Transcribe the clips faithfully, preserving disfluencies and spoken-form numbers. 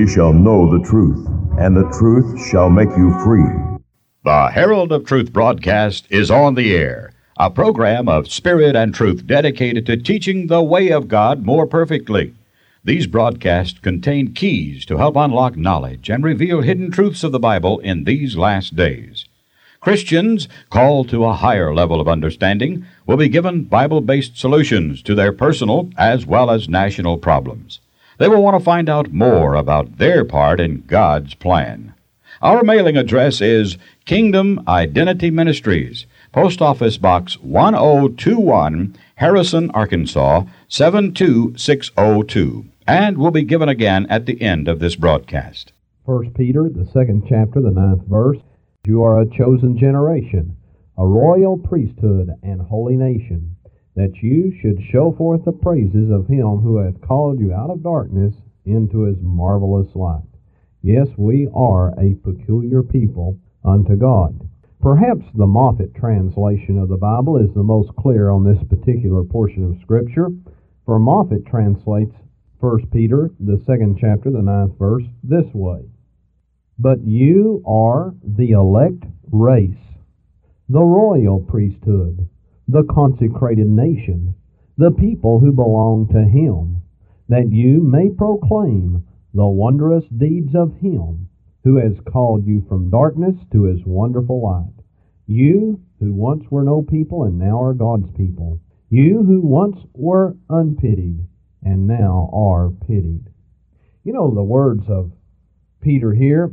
ye shall know the truth, and the truth shall make you free. The Herald of Truth broadcast is on the air, a program of spirit and truth dedicated to teaching the way of God more perfectly. These broadcasts contain keys to help unlock knowledge and reveal hidden truths of the Bible in these last days. Christians called to a higher level of understanding will be given Bible-based solutions to their personal as well as national problems. They will want to find out more about their part in God's plan. Our mailing address is Kingdom Identity Ministries, Post Office Box one oh two one, Harrison, Arkansas, seven two six oh two, and will be given again at the end of this broadcast. First Peter, the second chapter, the ninth verse. You are a chosen generation, a royal priesthood and holy nation, that you should show forth the praises of him who hath called you out of darkness into his marvelous light. Yes, we are a peculiar people unto God. Perhaps the Moffat translation of the Bible is the most clear on this particular portion of Scripture, for Moffat translates First Peter, the second chapter, the ninth verse, this way. But you are the elect race, the royal priesthood, the consecrated nation, the people who belong to him, that you may proclaim the wondrous deeds of him who has called you from darkness to his wonderful light. You who once were no people and now are God's people. You who once were unpitied and now are pitied. You know, the words of Peter here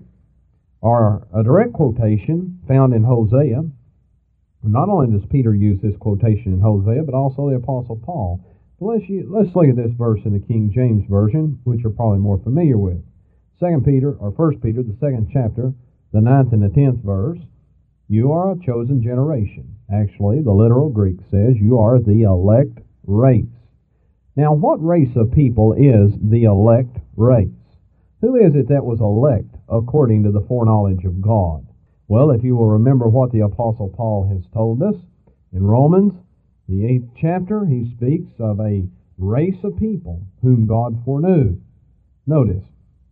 are a direct quotation found in Hosea. Not only does Peter use this quotation in Hosea, but also the Apostle Paul. So let's, let's look at this verse in the King James Version, which you're probably more familiar with. Second Peter, or First Peter, the second chapter, the ninth and the tenth verse. You are a chosen generation. Actually, the literal Greek says you are the elect race. Now, what race of people is the elect race? Who is it that was elect according to the foreknowledge of God? Well, if you will remember what the Apostle Paul has told us, in Romans, the eighth chapter, he speaks of a race of people whom God foreknew. Notice,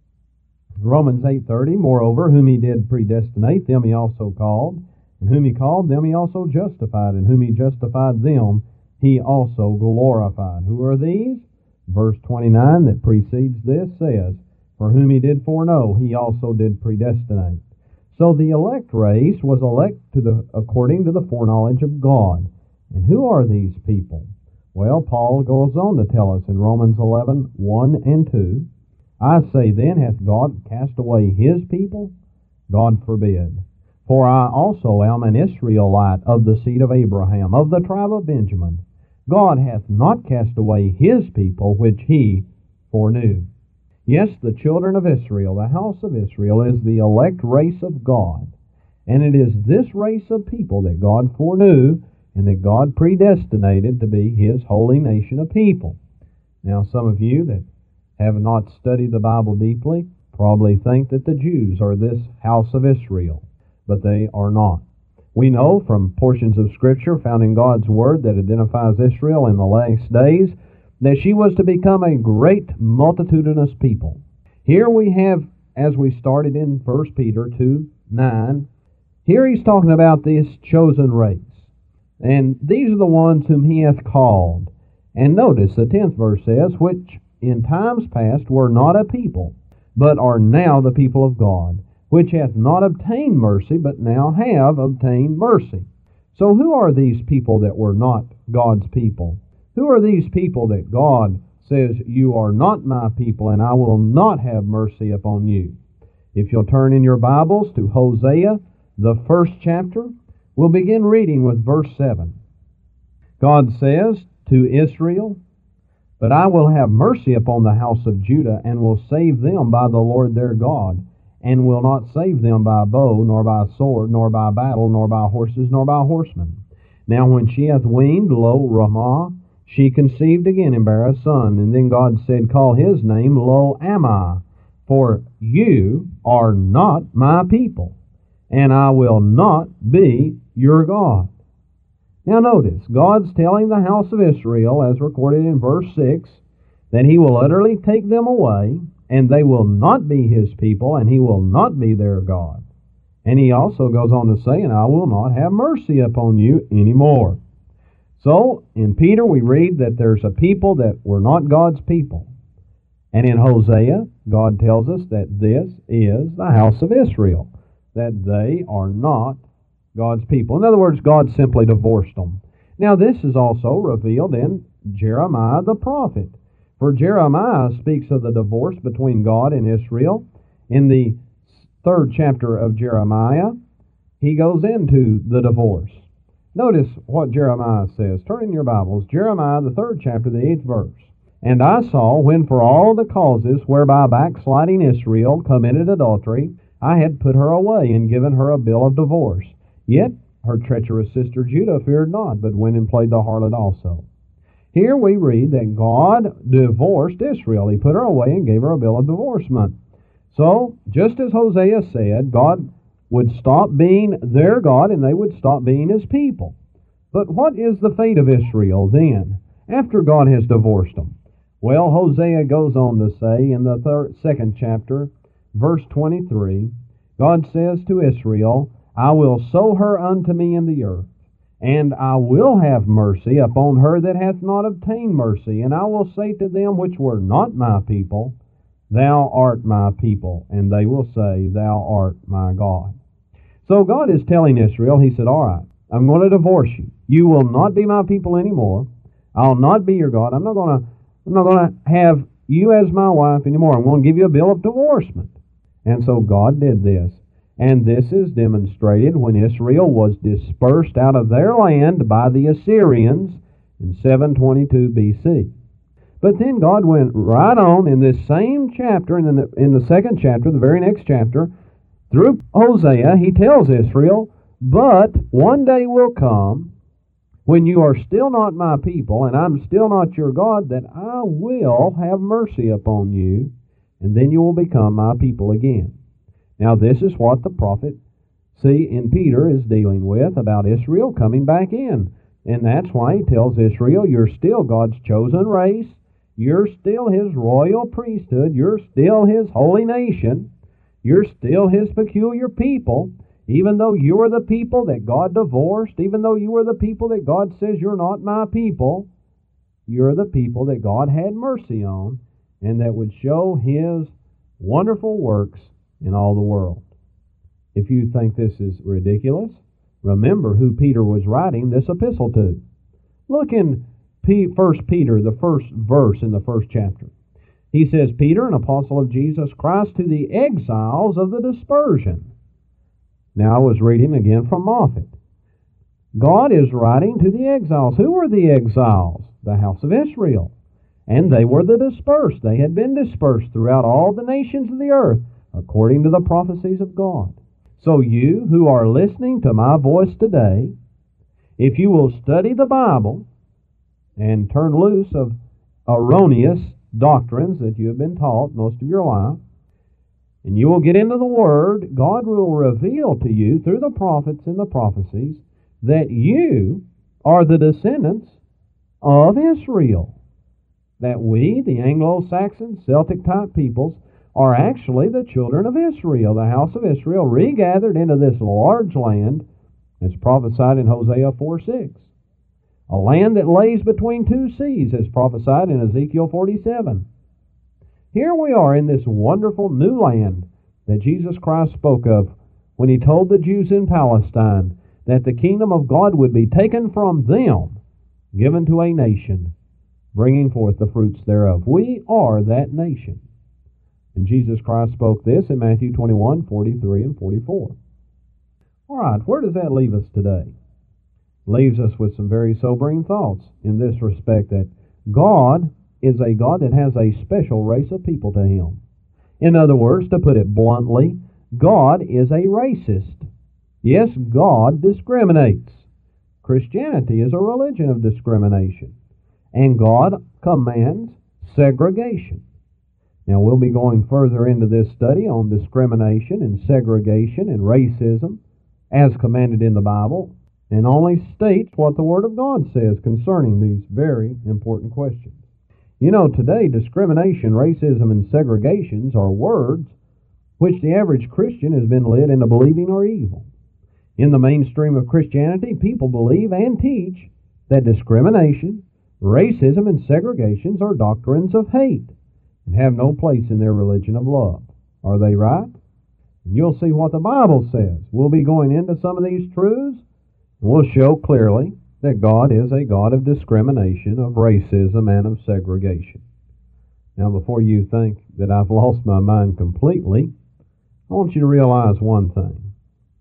Romans eight thirty, moreover, whom he did predestinate, them he also called, and whom he called, them he also justified, and whom he justified, them he also glorified. Who are these? Verse twenty-nine that precedes this says, for whom he did foreknow, he also did predestinate. So the elect race was elect to the, according to the foreknowledge of God. And who are these people? Well, Paul goes on to tell us in Romans eleven, one and two, I say then, hath God cast away his people? God forbid. For I also am an Israelite of the seed of Abraham, of the tribe of Benjamin. God hath not cast away his people, which he foreknew. Yes, the children of Israel, the house of Israel, is the elect race of God. And it is this race of people that God foreknew and that God predestinated to be his holy nation of people. Now, some of you that have not studied the Bible deeply probably think that the Jews are this house of Israel, but they are not. We know from portions of Scripture found in God's Word that identifies Israel in the last days that she was to become a great multitudinous people. Here we have, as we started in First Peter two nine, here he's talking about this chosen race. And these are the ones whom he hath called. And notice the tenth verse says, which in times past were not a people, but are now the people of God, which hath not obtained mercy, but now have obtained mercy. So who are these people that were not God's people? Who are these people that God says, you are not my people, and I will not have mercy upon you? If you'll turn in your Bibles to Hosea, the first chapter, we'll begin reading with verse seven. God says to Israel, but I will have mercy upon the house of Judah, and will save them by the Lord their God, and will not save them by bow, nor by sword, nor by battle, nor by horses, nor by horsemen. Now when she hath weaned, lo, Ramah, she conceived again and bare a son. And then God said, call his name Lo Ammi, for you are not my people, and I will not be your God. Now notice, God's telling the house of Israel, as recorded in verse six, that he will utterly take them away, and they will not be his people, and he will not be their God. And he also goes on to say, and I will not have mercy upon you anymore. So, in Peter we read that there's a people that were not God's people. And in Hosea, God tells us that this is the house of Israel, that they are not God's people. In other words, God simply divorced them. Now, this is also revealed in Jeremiah the prophet. For Jeremiah speaks of the divorce between God and Israel. In the third chapter of Jeremiah, he goes into the divorce. Notice what Jeremiah says. Turn in your Bibles. Jeremiah, the third chapter, the eighth verse. And I saw, when for all the causes whereby backsliding Israel committed adultery, I had put her away and given her a bill of divorce. Yet her treacherous sister Judah feared not, but went and played the harlot also. Here we read that God divorced Israel. He put her away and gave her a bill of divorcement. So, just as Hosea said, God would stop being their God and they would stop being his people. But what is the fate of Israel then, after God has divorced them? Well, Hosea goes on to say in the third, second chapter, verse twenty-three, God says to Israel, I will sow her unto me in the earth, and I will have mercy upon her that hath not obtained mercy. And I will say to them which were not my people, Thou art my people. And they will say, Thou art my God. So God is telling Israel, he said, all right, I'm going to divorce you. You will not be my people anymore. I'll not be your God. I'm not going to, I'm not going to have you as my wife anymore. I'm going to give you a bill of divorcement. And so God did this. And this is demonstrated when Israel was dispersed out of their land by the Assyrians in seven twenty-two B C. But then God went right on in this same chapter, and in the, in the second chapter, the very next chapter, through Hosea, he tells Israel, but one day will come when you are still not my people, and I'm still not your God, that I will have mercy upon you, and then you will become my people again. Now, this is what the prophet, see, in Peter is dealing with about Israel coming back in. And that's why he tells Israel, you're still God's chosen race. You're still his royal priesthood. You're still his holy nation. You're still his peculiar people. Even though you are the people that God divorced, even though you are the people that God says you're not my people, you're the people that God had mercy on and that would show his wonderful works in all the world. If you think this is ridiculous, remember who Peter was writing this epistle to. Look in First Peter, the first verse in the first chapter. He says, Peter, an apostle of Jesus Christ, to the exiles of the dispersion. Now I was reading again from Moffat. God is writing to the exiles. Who were the exiles? The house of Israel. And they were the dispersed. They had been dispersed throughout all the nations of the earth, according to the prophecies of God. So you who are listening to my voice today, if you will study the Bible and turn loose of erroneous doctrines that you have been taught most of your life, and you will get into the Word, God will reveal to you through the prophets and the prophecies that you are the descendants of Israel. That we, the Anglo-Saxon, Celtic-type peoples, are actually the children of Israel, the house of Israel, regathered into this large land, as prophesied in Hosea four six. A land that lays between two seas, as prophesied in Ezekiel forty-seven. Here we are in this wonderful new land that Jesus Christ spoke of when he told the Jews in Palestine that the kingdom of God would be taken from them, given to a nation, bringing forth the fruits thereof. We are that nation. And Jesus Christ spoke this in Matthew twenty-one, forty-three, and forty-four. All right, where does that leave us today? Leaves us with some very sobering thoughts in this respect, that God is a God that has a special race of people to him. In other words, to put it bluntly, God is a racist. Yes, God discriminates. Christianity is a religion of discrimination. And God commands segregation. Now, we'll be going further into this study on discrimination and segregation and racism as commanded in the Bible, and only states what the Word of God says concerning these very important questions. You know, today discrimination, racism, and segregations are words which the average Christian has been led into believing are evil. In the mainstream of Christianity, people believe and teach that discrimination, racism, and segregations are doctrines of hate and have no place in their religion of love. Are they right? And you'll see what the Bible says. We'll be going into some of these truths, and we'll show clearly that God is a God of discrimination, of racism, and of segregation. Now, before you think that I've lost my mind completely, I want you to realize one thing.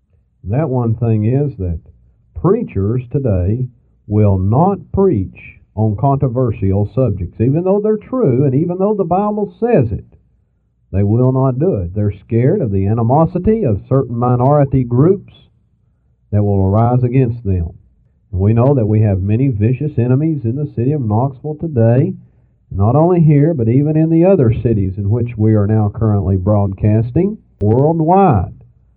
That one thing is that preachers today will not preach on controversial subjects, even though they're true and even though the Bible says it. They will not do it. They're scared of the animosity of certain minority groups that will arise against them. And we know that we have many vicious enemies in the city of Knoxville today, not only here, but even in the other cities in which we are now currently broadcasting worldwide.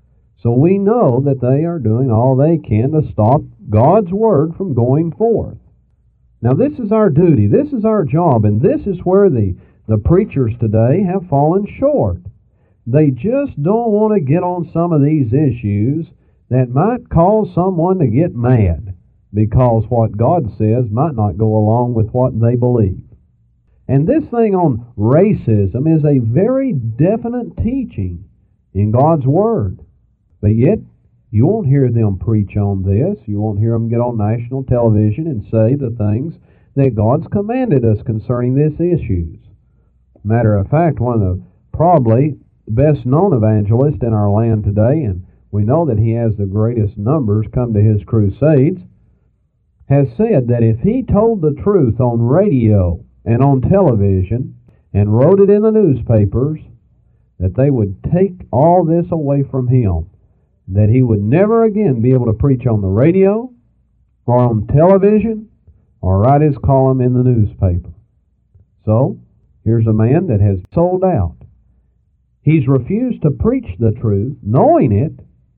So we know that they are doing all they can to stop God's Word from going forth. Now this is our duty, this is our job, and this is where the, the preachers today have fallen short. They just don't want to get on some of these issues that might cause someone to get mad, because what God says might not go along with what they believe. And this thing on racism is a very definite teaching in God's Word. But yet, you won't hear them preach on this. You won't hear them get on national television and say the things that God's commanded us concerning these issues. Matter of fact, one of the probably best-known evangelists in our land today, and we know that he has the greatest numbers come to his crusades, has said that if he told the truth on radio and on television and wrote it in the newspapers, that they would take all this away from him, that he would never again be able to preach on the radio or on television or write his column in the newspaper. So, here's a man that has sold out. He's refused to preach the truth, knowing it,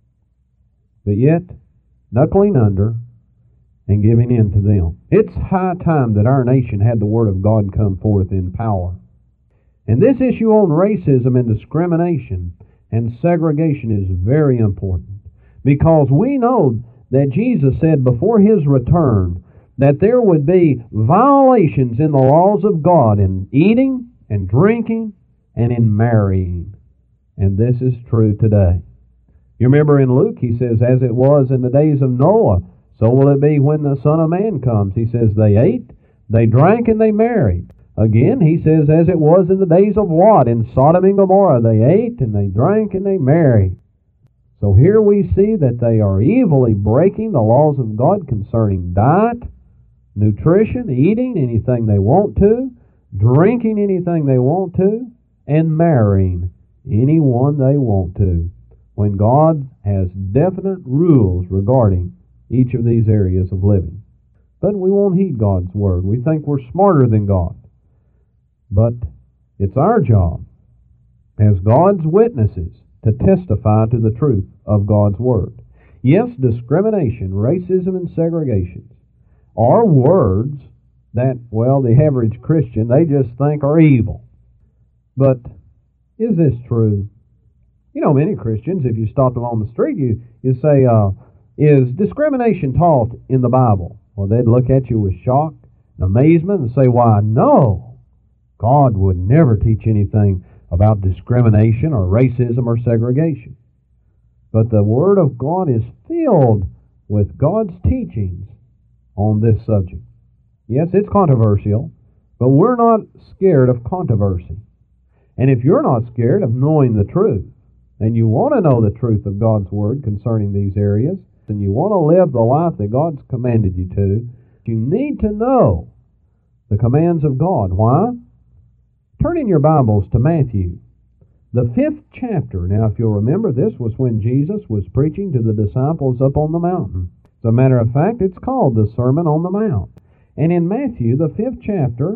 but yet knuckling under and giving in to them. It's high time that our nation had the Word of God come forth in power. And this issue on racism and discrimination and segregation is very important, because we know that Jesus said before His return that there would be violations in the laws of God in eating and drinking and in marrying. And this is true today. You remember in Luke, he says, as it was in the days of Noah, so will it be when the Son of Man comes. He says they ate, they drank, and they married. Again, he says, as it was in the days of Lot in Sodom and Gomorrah, they ate and they drank and they married. So here we see that they are evilly breaking the laws of God concerning diet, nutrition, eating anything they want to, drinking anything they want to, and marrying anyone they want to, when God has definite rules regarding each of these areas of living. But we won't heed God's Word. We think we're smarter than God. But it's our job as God's witnesses to testify to the truth of God's Word. Yes, discrimination, racism, and segregation are words that, well, the average Christian, they just think are evil. But is this true? You know, many Christians, if you stop them on the street, you, you say, uh, is discrimination taught in the Bible? Well, they'd look at you with shock and amazement and say, why, no. God would never teach anything about discrimination or racism or segregation. But the Word of God is filled with God's teachings on this subject. Yes, it's controversial, but we're not scared of controversy. And if you're not scared of knowing the truth, and you want to know the truth of God's Word concerning these areas, and you want to live the life that God's commanded you to, you need to know the commands of God. Why? Turn in your Bibles to Matthew, the fifth chapter. Now, if you'll remember, this was when Jesus was preaching to the disciples up on the mountain. As a matter of fact, it's called the Sermon on the Mount. And in Matthew, the fifth chapter,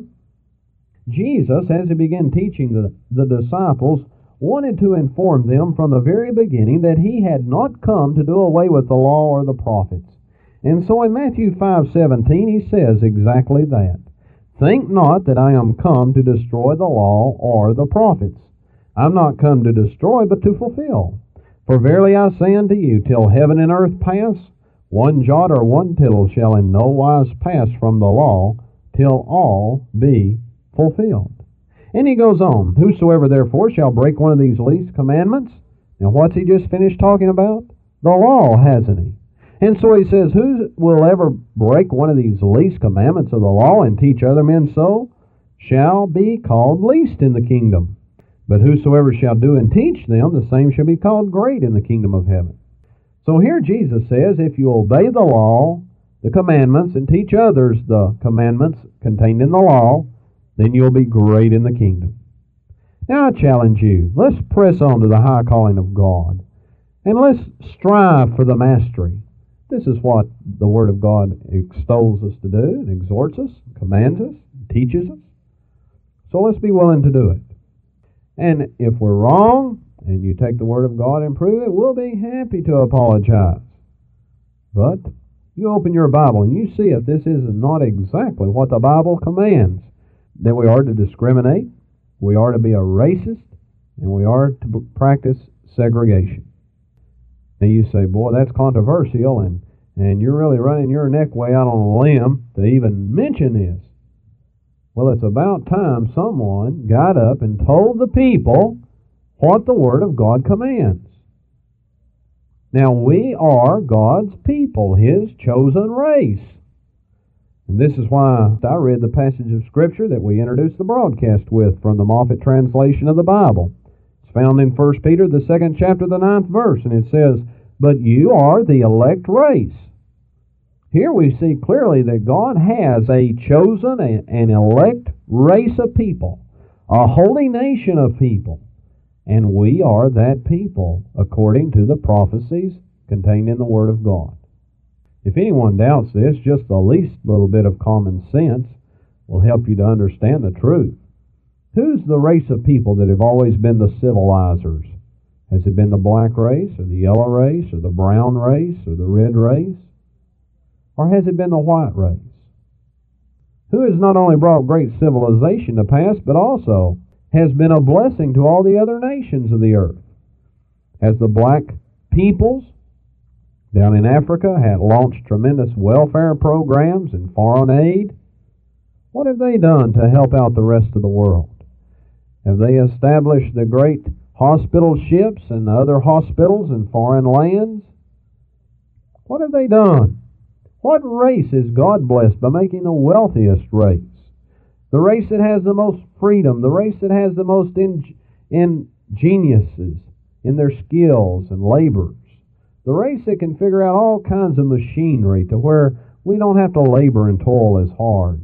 Jesus, as he began teaching the, the disciples, wanted to inform them from the very beginning that he had not come to do away with the law or the prophets. And so in Matthew five seventeen, he says exactly that. Think not that I am come to destroy the law or the prophets. I am not come to destroy, but to fulfill. For verily I say unto you, till heaven and earth pass, one jot or one tittle shall in no wise pass from the law, till all be fulfilled. And he goes on, whosoever therefore shall break one of these least commandments. Now what's he just finished talking about? The law, hasn't he? And so he says, who will ever break one of these least commandments of the law and teach other men so, shall be called least in the kingdom. But whosoever shall do and teach them, the same shall be called great in the kingdom of heaven. So here Jesus says, if you obey the law, the commandments, and teach others the commandments contained in the law, then you'll be great in the kingdom. Now I challenge you, let's press on to the high calling of God, and let's strive for the mastery. This is what the Word of God extols us to do, and exhorts us, commands us, teaches us. So let's be willing to do it. And if we're wrong, and you take the Word of God and prove it, we'll be happy to apologize. But you open your Bible and you see if this is not exactly what the Bible commands, that we are to discriminate, we are to be a racist, and we are to practice segregation. Now you say, boy, that's controversial, and, and you're really running your neck way out on a limb to even mention this. Well, it's about time someone got up and told the people what the Word of God commands. Now, we are God's people, His chosen race. And this is why I read the passage of Scripture that we introduced the broadcast with from the Moffat translation of the Bible. It's found in First Peter, the second chapter, the ninth verse, and it says, but you are the elect race. Here we see clearly that God has a chosen, an elect race of people, a holy nation of people, and we are that people according to the prophecies contained in the Word of God. If anyone doubts this, just the least little bit of common sense will help you to understand the truth. Who's the race of people that have always been the civilizers? Has it been the black race, or the yellow race, or the brown race, or the red race? Or has it been the white race? Who has not only brought great civilization to pass, but also has been a blessing to all the other nations of the earth? Has the black peoples down in Africa had launched tremendous welfare programs and foreign aid? What have they done to help out the rest of the world? Have they established the great hospital ships and other hospitals in foreign lands? What have they done? What race is God blessed by making the wealthiest race? The race that has the most freedom, the race that has the most in, ingeniouses in their skills and labors, the race that can figure out all kinds of machinery to where we don't have to labor and toil as hard.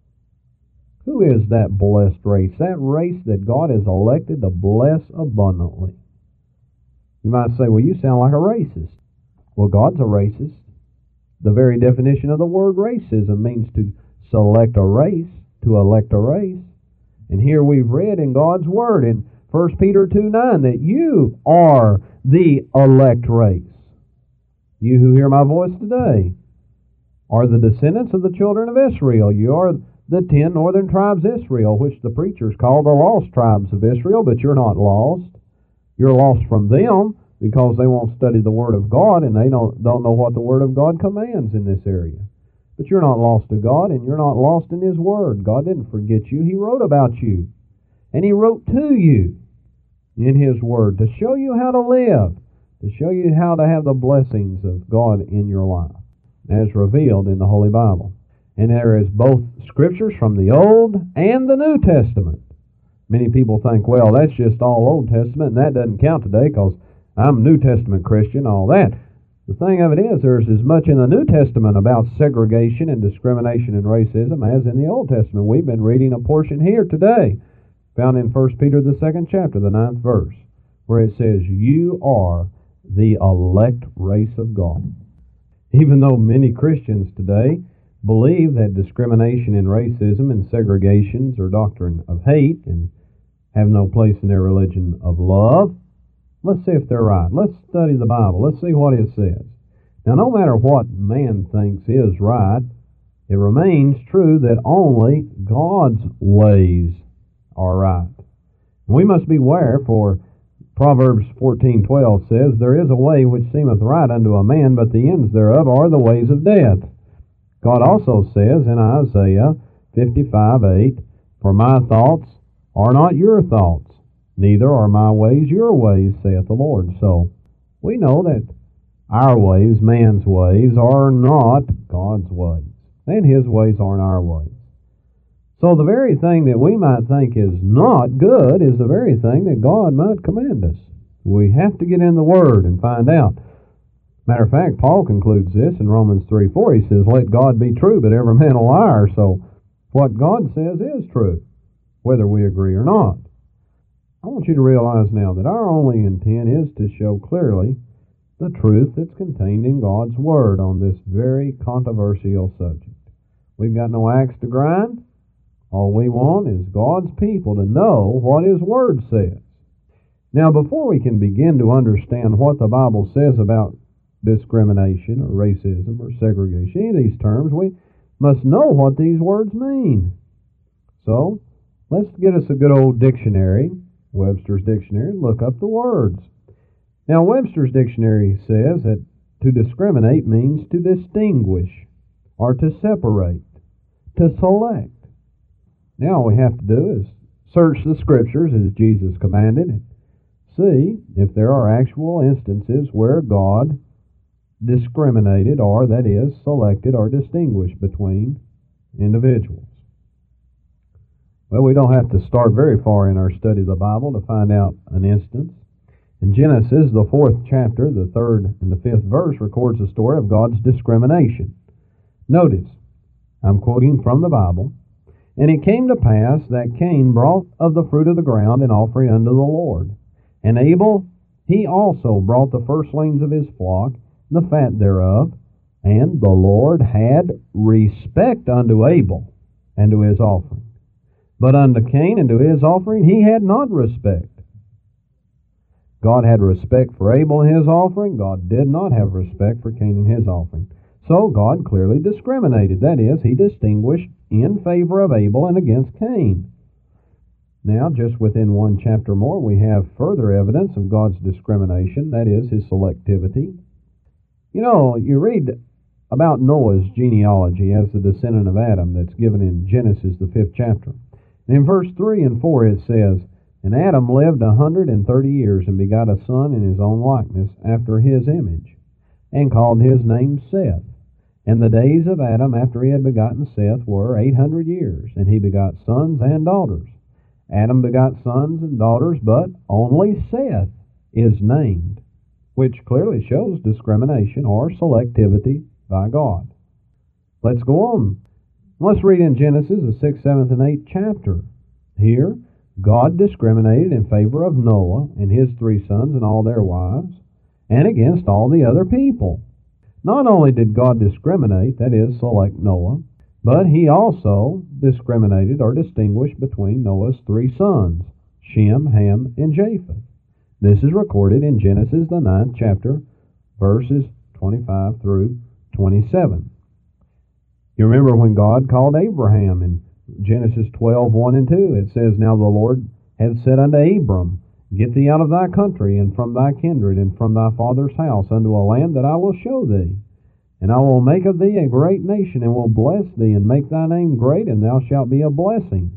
Who is that blessed race? That race that God has elected to bless abundantly. You might say, well, you sound like a racist. Well, God's a racist. The very definition of the word racism means to select a race, to elect a race. And here we've read in God's Word in First Peter two nine that you are the elect race. You who hear my voice today are the descendants of the children of Israel. You are the ten northern tribes of Israel, which the preachers call the lost tribes of Israel, but you're not lost. You're lost from them because they won't study the Word of God and they don't, don't know what the Word of God commands in this area. But you're not lost to God, and you're not lost in His Word. God didn't forget you. He wrote about you. And He wrote to you in His Word to show you how to live, to show you how to have the blessings of God in your life, as revealed in the Holy Bible. And there is both Scriptures from the Old and the New Testament. Many people think, well, that's just all Old Testament, and that doesn't count today because I'm a New Testament Christian, all that. The thing of it is, there's as much in the New Testament about segregation and discrimination and racism as in the Old Testament. We've been reading a portion here today, found in First Peter, the second chapter, the ninth verse, where it says, you are the elect race of God. Even though many Christians today believe that discrimination and racism and segregations are doctrine of hate and have no place in their religion of love, let's see if they're right. Let's study the Bible. Let's see what it says. Now, no matter what man thinks is right, It remains true that only God's ways are right. We must beware, for Proverbs fourteen twelve says, "There is a way which seemeth right unto a man, but the ends thereof are the ways of death." God also says in Isaiah fifty-five eight, "For my thoughts are not your thoughts, neither are my ways your ways, saith the Lord." So we know that our ways, man's ways, are not God's ways, and His ways aren't our ways. So the very thing that we might think is not good is the very thing that God might command us. We have to get in the Word and find out. Matter of fact, Paul concludes this in Romans three four. He says, "Let God be true, but every man a liar." So what God says is true, whether we agree or not. I want you to realize now that our only intent is to show clearly the truth that's contained in God's Word on this very controversial subject. We've got no axe to grind. All we want is God's people to know what His Word says. Now, before we can begin to understand what the Bible says about discrimination or racism or segregation, any of these terms, we must know what these words mean. So, let's get us a good old dictionary, Webster's Dictionary, and look up the words. Now, Webster's Dictionary says that to discriminate means to distinguish or to separate, to select. Now, all we have to do is search the Scriptures as Jesus commanded and see if there are actual instances where God discriminated, or that is, selected or distinguished between individuals. Well, we don't have to start very far in our study of the Bible to find out an instance. In Genesis, the fourth chapter, the third and the fifth verse records the story of God's discrimination. Notice, I'm quoting from the Bible, "And it came to pass that Cain brought of the fruit of the ground an offering unto the Lord. And Abel, he also brought the firstlings of his flock, the fat thereof. And the Lord had respect unto Abel and to his offering. But unto Cain and to his offering he had not respect." God had respect for Abel and his offering. God did not have respect for Cain and his offering. So God clearly discriminated. That is, He distinguished in favor of Abel and against Cain. Now, just within one chapter more, we have further evidence of God's discrimination. That is, His selectivity. You know, you read about Noah's genealogy as the descendant of Adam that's given in Genesis, the fifth chapter. And in verse three and four it says, "And Adam lived a hundred and thirty years, and begot a son in his own likeness, after his image, and called his name Seth. And the days of Adam after he had begotten Seth were eight hundred years, and he begot sons and daughters. Adam begot sons and daughters, but only Seth is named," which clearly shows discrimination or selectivity by God. Let's go on. Let's read in Genesis, the sixth, seventh, and eighth chapter. Here, God discriminated in favor of Noah and his three sons and all their wives, and against all the other people. Not only did God discriminate, that is, select Noah, but He also discriminated or distinguished between Noah's three sons, Shem, Ham, and Japheth. This is recorded in Genesis, the ninth chapter, verses twenty-five through twenty-seven. You remember when God called Abraham in Genesis twelve, one and two, it says, "Now the Lord had said unto Abram, Get thee out of thy country, and from thy kindred, and from thy father's house, unto a land that I will show thee. And I will make of thee a great nation, and will bless thee, and make thy name great, and thou shalt be a blessing."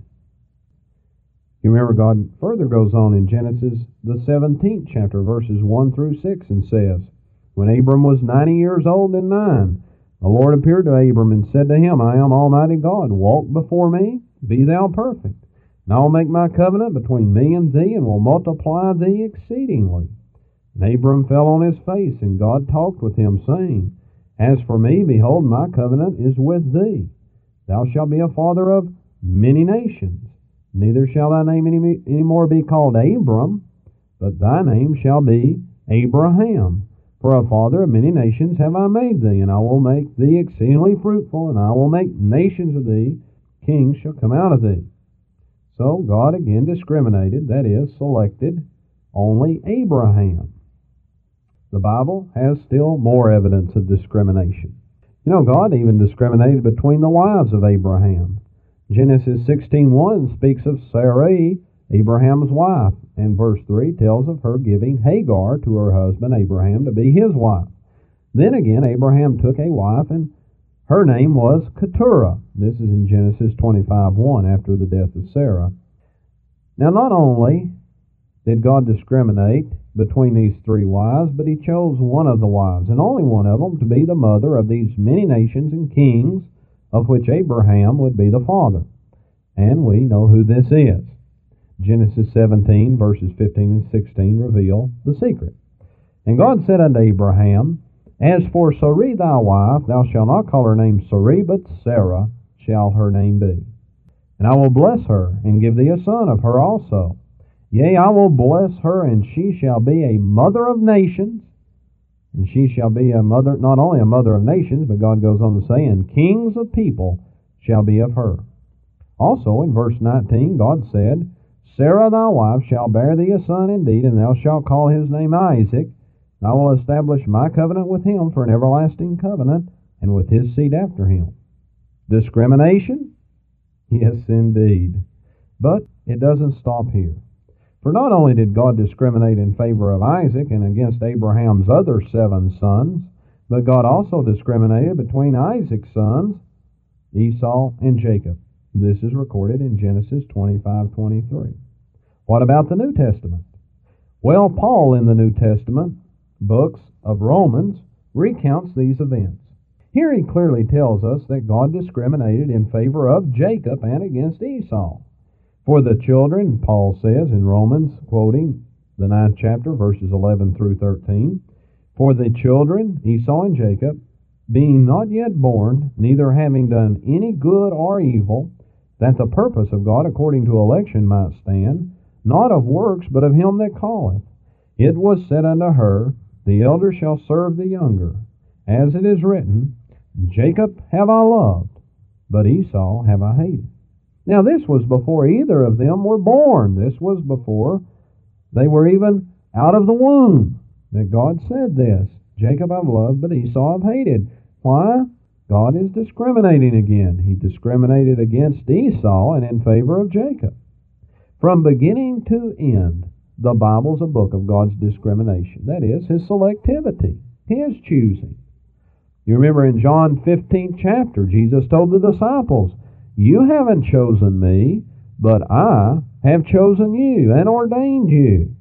You remember God further goes on in Genesis, the seventeenth chapter, verses one through six, and says, "When Abram was ninety years old and nine, the Lord appeared to Abram and said to him, I am Almighty God. Walk before me, be thou perfect. And I will make my covenant between me and thee, and will multiply thee exceedingly. And Abram fell on his face, and God talked with him, saying, As for me, behold, my covenant is with thee. Thou shalt be a father of many nations. Neither shall thy name any, any more be called Abram, but thy name shall be Abraham. For a father of many nations have I made thee, and I will make thee exceedingly fruitful, and I will make nations of thee. Kings shall come out of thee." So God again discriminated, that is, selected only Abraham. The Bible has still more evidence of discrimination. You know, God even discriminated between the wives of Abraham. Genesis sixteen one speaks of Sarai, Abraham's wife, and verse three tells of her giving Hagar to her husband Abraham to be his wife. Then again, Abraham took a wife, and her name was Keturah. This is in Genesis twenty-five one, after the death of Sarah. Now, not only did God discriminate between these three wives, but he chose one of the wives, and only one of them, to be the mother of these many nations and kings, of which Abraham would be the father. And we know who this is. Genesis seventeen, verses fifteen and sixteen reveal the secret. And God said unto Abraham, As for Sarai thy wife, thou shalt not call her name Sarai, but Sarah shall her name be. And I will bless her, and give thee a son of her also. Yea, I will bless her, and she shall be a mother of nations. And she shall be a mother, not only a mother of nations, but God goes on to say, and kings of people shall be of her. Also, in verse nineteen, God said, Sarah thy wife shall bear thee a son indeed, and thou shalt call his name Isaac. And I will establish my covenant with him for an everlasting covenant, and with his seed after him. Discrimination? Yes, indeed. But it doesn't stop here. For not only did God discriminate in favor of Isaac and against Abraham's other seven sons, but God also discriminated between Isaac's sons, Esau and Jacob. This is recorded in Genesis twenty-five twenty-three. What about the New Testament? Well, Paul in the New Testament books of Romans recounts these events. Here he clearly tells us that God discriminated in favor of Jacob and against Esau. For the children, Paul says in Romans, quoting the ninth chapter, verses eleven through thirteen, For the children, Esau and Jacob, being not yet born, neither having done any good or evil, that the purpose of God according to election might stand, not of works, but of him that calleth. It was said unto her, The elder shall serve the younger. As it is written, Jacob have I loved, but Esau have I hated. Now this was before either of them were born. This was before they were even out of the womb, that God said this, Jacob I've loved, but Esau I've hated. Why? God is discriminating again. He discriminated against Esau and in favor of Jacob. From beginning to end, the Bible's a book of God's discrimination. That is, his selectivity, his choosing. You remember in John fifteenth chapter, Jesus told the disciples, You haven't chosen me, but I have chosen you and ordained you.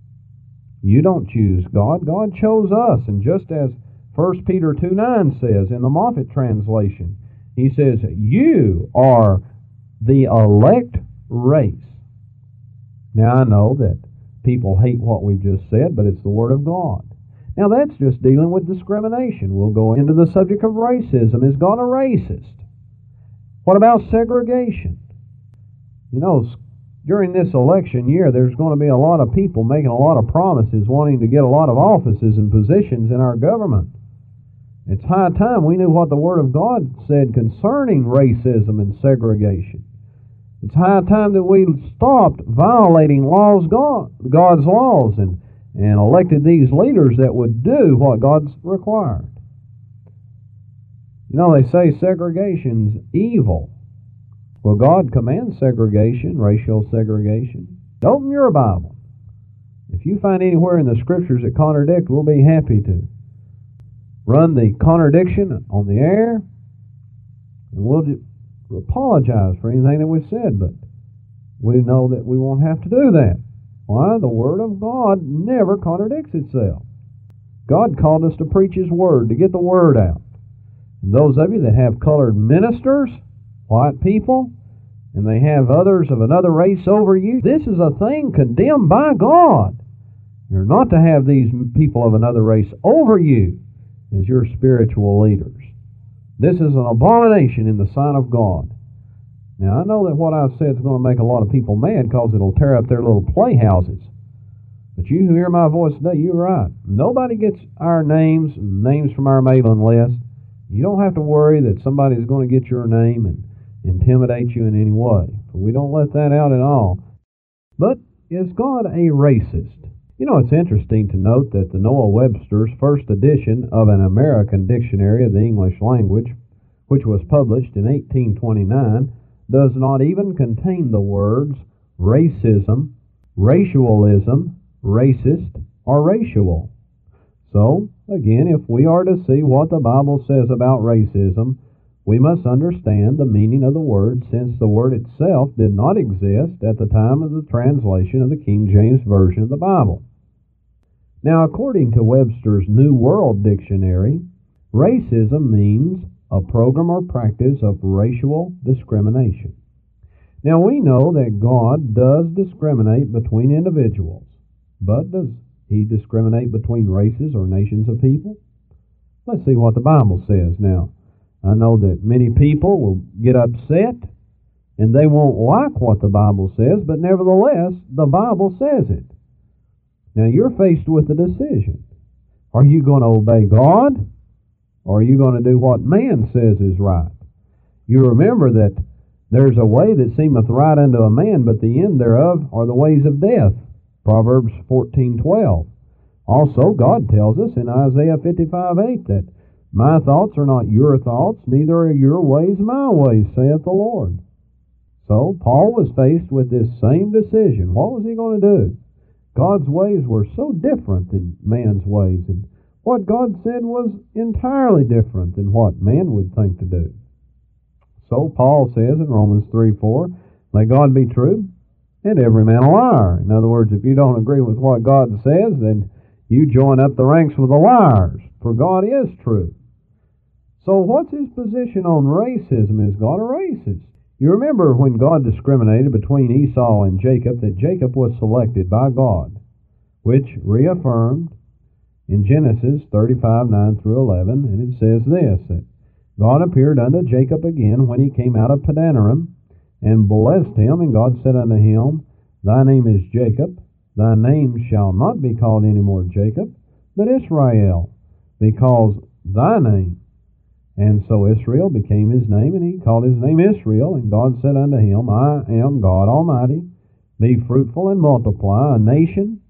You don't choose God. God chose us. And just as First Peter two nine says in the Moffat translation, he says, You are the elect race. Now I know that people hate what we've just said, but it's the Word of God. Now that's just dealing with discrimination. We'll go into the subject of racism. Is God a racist? What about segregation? You know, during this election year, there's going to be a lot of people making a lot of promises, wanting to get a lot of offices and positions in our government. It's high time we knew what the Word of God said concerning racism and segregation. It's high time that we stopped violating laws, God, God's laws, and, and elected these leaders that would do what God's required. You know, they say segregation's evil. Well, God commands segregation, racial segregation. Open your Bible. If you find anywhere in the Scriptures that contradict, we'll be happy to run the contradiction on the air, and we'll apologize for anything that we've said, but we know that we won't have to do that. Why? The Word of God never contradicts itself. God called us to preach His Word, to get the Word out. And those of you that have colored ministers, white people, and they have others of another race over you, this is a thing condemned by God. You're not to have these people of another race over you as your spiritual leaders. This is an abomination in the sight of God. Now, I know that what I've said is going to make a lot of people mad because it'll tear up their little playhouses. But you who hear my voice today, you're right. Nobody gets our names and names from our mailing list. You don't have to worry that somebody's going to get your name and intimidate you in any way. For we don't let that out at all. But is God a racist? You know, it's interesting to note that the Noah Webster's first edition of an American Dictionary of the English Language, which was published in eighteen twenty-nine, does not even contain the words racism, racialism, racist, or racial. So, again, if we are to see what the Bible says about racism, we must understand the meaning of the word, since the word itself did not exist at the time of the translation of the King James Version of the Bible. Now, according to Webster's New World Dictionary, racism means a program or practice of racial discrimination. Now, we know that God does discriminate between individuals, but does He discriminate between races or nations of people? Let's see what the Bible says. Now, I know that many people will get upset and they won't like what the Bible says, but nevertheless, the Bible says it. Now, you're faced with a decision. Are you going to obey God, or are you going to do what man says is right? You remember that there's a way that seemeth right unto a man, but the end thereof are the ways of death. Proverbs fourteen twelve. Also, God tells us in Isaiah fifty-five eight that my thoughts are not your thoughts, neither are your ways my ways, saith the Lord. So, Paul was faced with this same decision. What was he going to do? God's ways were so different than man's ways, and what God said was entirely different than what man would think to do. So Paul says in Romans three four, let God be true, and every man a liar. In other words, if you don't agree with what God says, then you join up the ranks with the liars, for God is true. So what's his position on racism? Is God a racist? You remember when God discriminated between Esau and Jacob, that Jacob was selected by God, which reaffirmed in Genesis thirty-five nine through eleven, and it says this, that God appeared unto Jacob again when he came out of Padanaram, and blessed him, and God said unto him, thy name is Jacob, thy name shall not be called any more Jacob, but Israel, because thy name. And so Israel became his name, and he called his name Israel, and God said unto him, I am God Almighty, be fruitful and multiply, a nation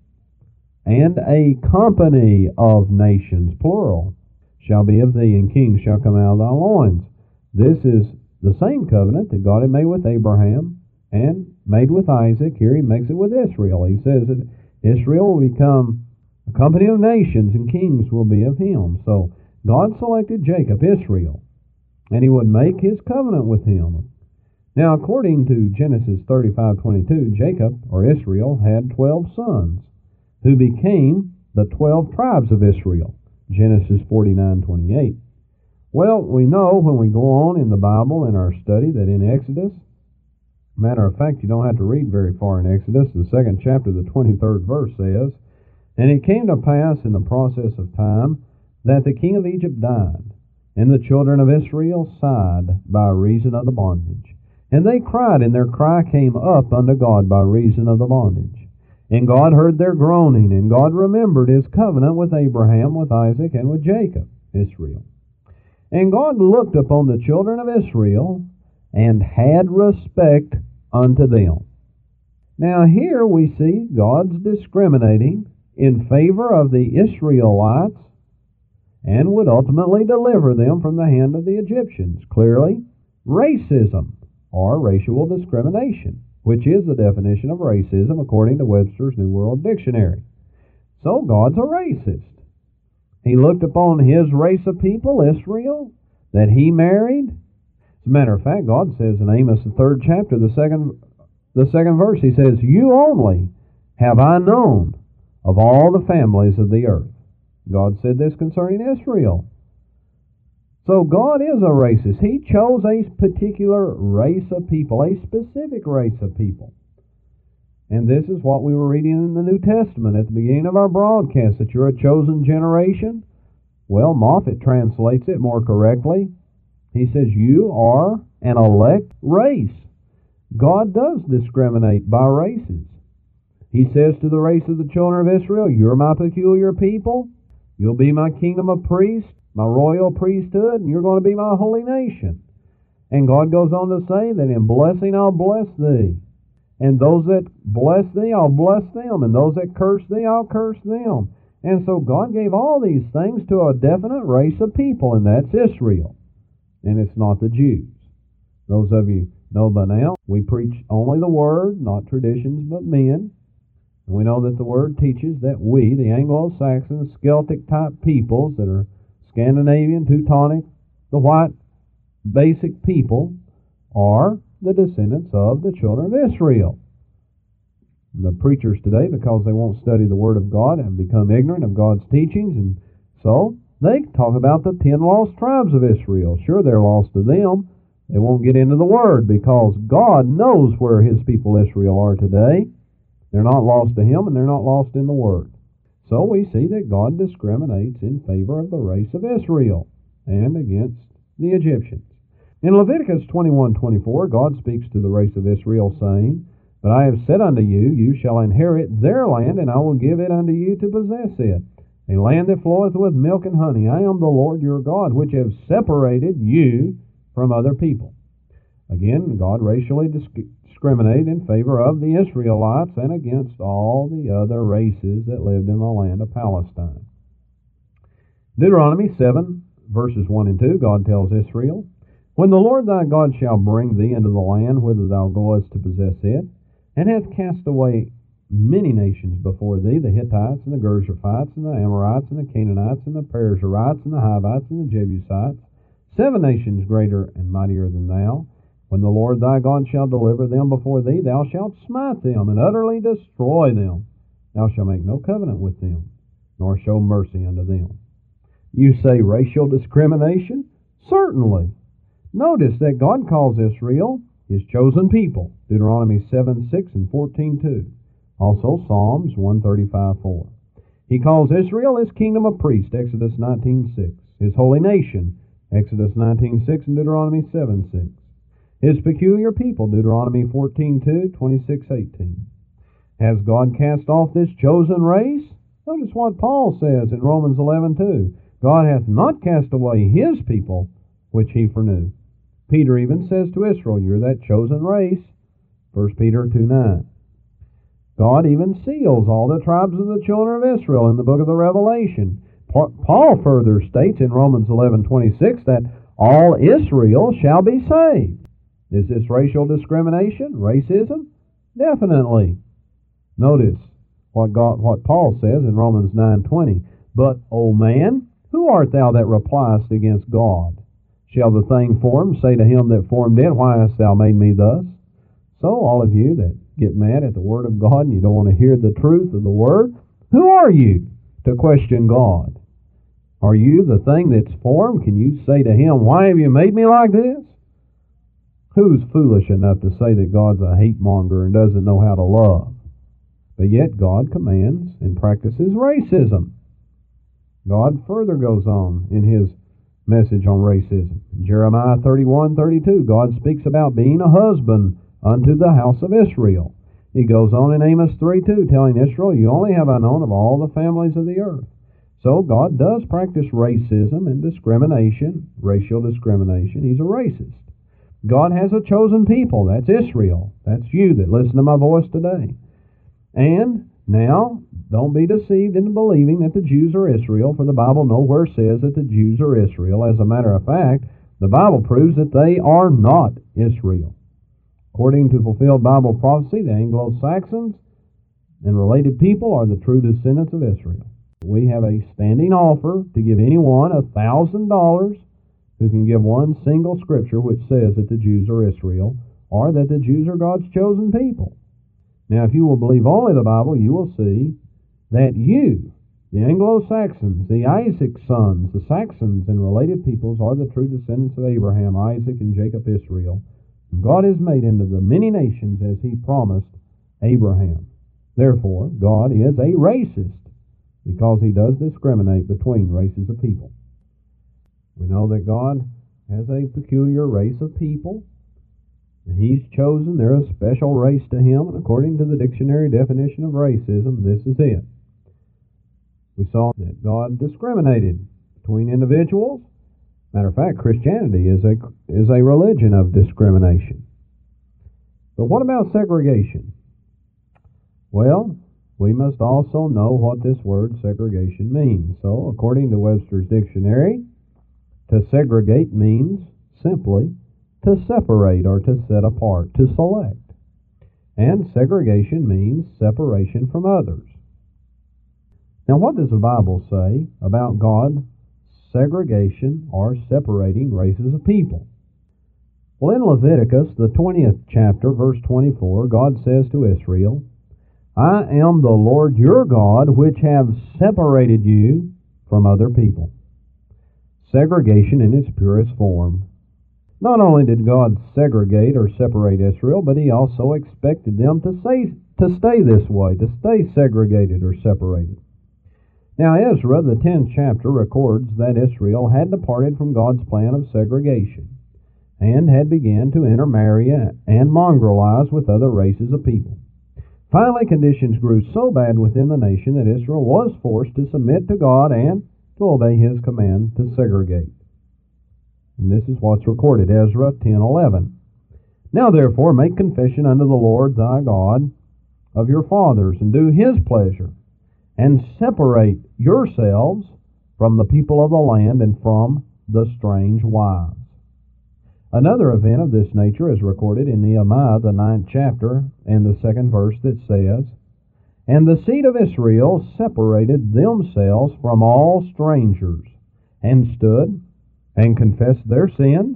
and a company of nations, plural, shall be of thee, and kings shall come out of thy loins. This is the same covenant that God had made with Abraham and made with Isaac. Here he makes it with Israel. He says that Israel will become a company of nations, and kings will be of him. So God selected Jacob, Israel, and he would make his covenant with him. Now, according to Genesis thirty-five twenty-two, Jacob, or Israel, had twelve sons, who became the twelve tribes of Israel. Genesis forty-nine twenty-eight. Well, we know when we go on in the Bible in our study that in Exodus, matter of fact, you don't have to read very far in Exodus, the second chapter, the twenty-third verse says, and it came to pass in the process of time that the king of Egypt died, and the children of Israel sighed by reason of the bondage. And they cried, and their cry came up unto God by reason of the bondage. And God heard their groaning, and God remembered his covenant with Abraham, with Isaac, and with Jacob, Israel. And God looked upon the children of Israel, and had respect unto them. Now here we see God's discriminating in favor of the Israelites, and would ultimately deliver them from the hand of the Egyptians. Clearly, racism, or racial discrimination, which is the definition of racism according to Webster's New World Dictionary. So God's a racist. He looked upon his race of people, Israel, that he married. As a matter of fact, God says in Amos, the third chapter, the second, the second verse, he says, you only have I known of all the families of the earth. God said this concerning Israel. So God is a racist. He chose a particular race of people, a specific race of people. And this is what we were reading in the New Testament at the beginning of our broadcast, that you're a chosen generation. Well, Moffat translates it more correctly. He says, you are an elect race. God does discriminate by races. He says to the race of the children of Israel, you're my peculiar people. You'll be my kingdom of priests, my royal priesthood, and you're going to be my holy nation. And God goes on to say that in blessing I'll bless thee, And those that bless thee, I'll bless them. And those that curse thee, I'll curse them. And so God gave all these things to a definite race of people, and that's Israel. And it's not the Jews. Those of you know by now, we preach only the Word, not traditions, but men. And we know that the Word teaches that we, the Anglo-Saxon, Celtic-type peoples that are Scandinavian, Teutonic, the white, basic people, are the descendants of the children of Israel. The preachers today, because they won't study the Word of God, have become ignorant of God's teachings, and so they talk about the ten lost tribes of Israel. Sure, they're lost to them. They won't get into the Word because God knows where His people Israel are today. They're not lost to Him, and they're not lost in the Word. So we see that God discriminates in favor of the race of Israel and against the Egyptians. In Leviticus twenty-one twenty-four, God speaks to the race of Israel, saying, But I have said unto you, you shall inherit their land, and I will give it unto you to possess it, a land that floweth with milk and honey. I am the Lord your God, which have separated you from other people. Again, God racially discriminated in favor of the Israelites and against all the other races that lived in the land of Palestine. Deuteronomy seven, verses one and two, God tells Israel, When the Lord thy God shall bring thee into the land whither thou goest to possess it, and hath cast away many nations before thee, the Hittites, and the Gershites, and the Amorites, and the Canaanites, and the Perizzites, and the Hivites, and the Jebusites, seven nations greater and mightier than thou. When the Lord thy God shall deliver them before thee, thou shalt smite them, and utterly destroy them. Thou shalt make no covenant with them, nor show mercy unto them. You say racial discrimination? Certainly. Notice that God calls Israel His chosen people, Deuteronomy seven six and fourteen two. Also Psalms one thirty-five four. He calls Israel His kingdom of priests, Exodus nineteen six. His holy nation, Exodus nineteen six and Deuteronomy seven six. His peculiar people, Deuteronomy fourteen two, twenty-six eighteen. Has God cast off this chosen race? Notice what Paul says in Romans eleven two. God hath not cast away His people, which He foreknew. Peter even says to Israel, you're that chosen race, First Peter two nine. God even seals all the tribes of the children of Israel in the book of the Revelation. Paul further states in Romans eleven twenty-six that all Israel shall be saved. Is this racial discrimination? Racism? Definitely. Notice what God, what Paul says in Romans nine twenty. But, O man, who art thou that repliest against God? Shall the thing formed say to him that formed it, Why hast thou made me thus? So, all of you that get mad at the Word of God and you don't want to hear the truth of the Word, who are you to question God? Are you the thing that's formed? Can you say to Him, Why have you made me like this? Who's foolish enough to say that God's a hate monger and doesn't know how to love? But yet God commands and practices racism. God further goes on in His message on racism. In Jeremiah thirty-one thirty-two, God speaks about being a husband unto the house of Israel. He goes on in Amos three two, telling Israel, You only have I known of all the families of the earth. So God does practice racism and discrimination, racial discrimination. He's a racist. God has a chosen people. That's Israel. That's you that listen to my voice today. And now, don't be deceived into believing that the Jews are Israel, for the Bible nowhere says that the Jews are Israel. As a matter of fact, the Bible proves that they are not Israel. According to fulfilled Bible prophecy, the Anglo-Saxons and related people are the true descendants of Israel. We have a standing offer to give anyone a thousand dollars who can give one single scripture which says that the Jews are Israel, or that the Jews are God's chosen people. Now, if you will believe only the Bible, you will see that you, the Anglo-Saxons, the Isaac sons, the Saxons and related peoples are the true descendants of Abraham, Isaac, and Jacob, Israel. And God is made into the many nations as He promised Abraham. Therefore, God is a racist because He does discriminate between races of people. We know that God has a peculiar race of people. He's chosen, they're a special race to Him, and according to the dictionary definition of racism, this is it. We saw that God discriminated between individuals. Matter of fact, Christianity is a, is a religion of discrimination. But what about segregation? Well, we must also know what this word segregation means. So, according to Webster's dictionary, to segregate means simply to separate or to set apart, to select. And segregation means separation from others. Now, what does the Bible say about God segregation or separating races of people? Well, in Leviticus, the twentieth chapter, verse twenty-four, God says to Israel, I am the Lord your God, which have separated you from other people. Segregation in its purest form. Not only did God segregate or separate Israel, but He also expected them to stay, to stay this way, to stay segregated or separated. Now, Ezra, the tenth chapter, records that Israel had departed from God's plan of segregation and had begun to intermarry and mongrelize with other races of people. Finally, conditions grew so bad within the nation that Israel was forced to submit to God and to obey His command to segregate. And this is what's recorded, Ezra ten eleven. Now therefore make confession unto the Lord thy God of your fathers, and do His pleasure, and separate yourselves from the people of the land and from the strange wives. Another event of this nature is recorded in Nehemiah, the ninth chapter, and the second verse that says, And the seed of Israel separated themselves from all strangers, and stood and confessed their sins